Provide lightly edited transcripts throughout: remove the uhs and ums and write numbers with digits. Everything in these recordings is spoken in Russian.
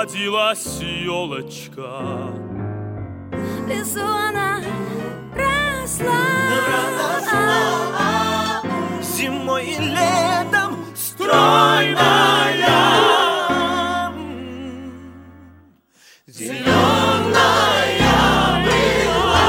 родилась елочка. В лесу она росла, зимой и летом стройная, зеленая была.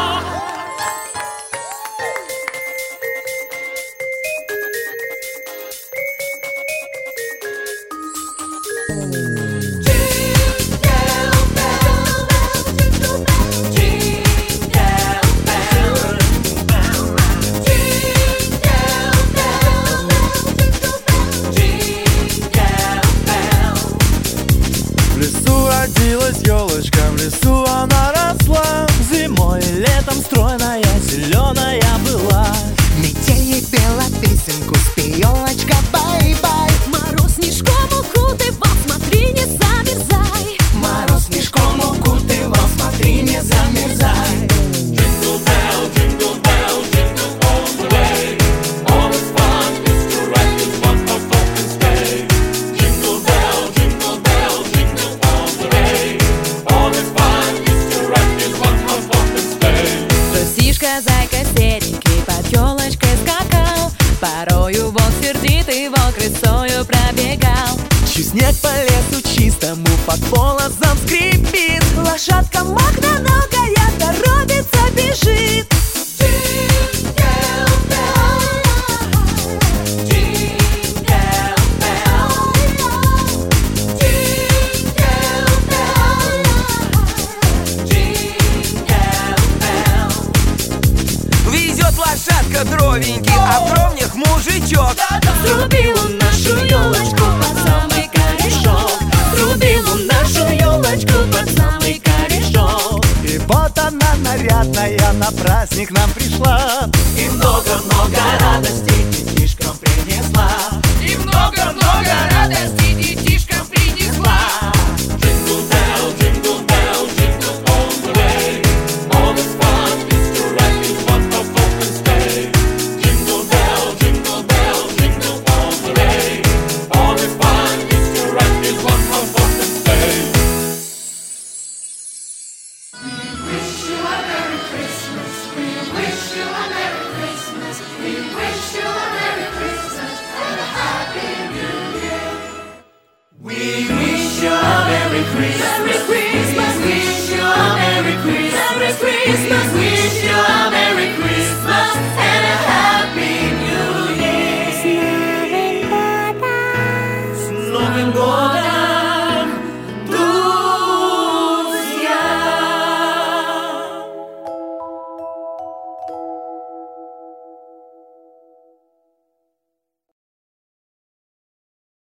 Елочка, в лесу она росла, зимой и летом стройная, зеленая была. Метель ей пела песенку, спи, елочка, бай-бай. мороз снежком укутывал, смотри, не замерзай. Мороз снежком укутывал, смотри, не замерзай. Jingle bell, jingle bell, jingle all the way. All is fun is to ride in one horse open sleigh. Jingle bell, jingle bell, jingle all the way. All is fun is to ride in one horse open sleigh. Трусишка, зайка серенький под елочкой скакал, порою волк сердитый, волк рысою пробегал. Чуть снег по лесу чистому под полозом скрипит, Лошадка мохноногая торопится, бежит. Везет лошадка дровеньки, а в дровнях мужичок. Срубил он нашу елочку под самый корешок. Срубил он нашу елочку под самый корешок. и вот она нарядная на праздник нам пришла. И много-много радостей детишкам принесла. И много-много радости детишкам принесла. Jingle bell, jingle bell, jingle all the way. All is fun is to ride in one horse open sleigh. Jingle bell, jingle bell, jingle all the way. All is fun is to ride in one horse open sleigh. We wish you a Merry Christmas. Merry Christmas. We wish you a Merry Christmas. Merry Christmas. We wish you a Merry Christmas and a Happy New Year. С Новым годом!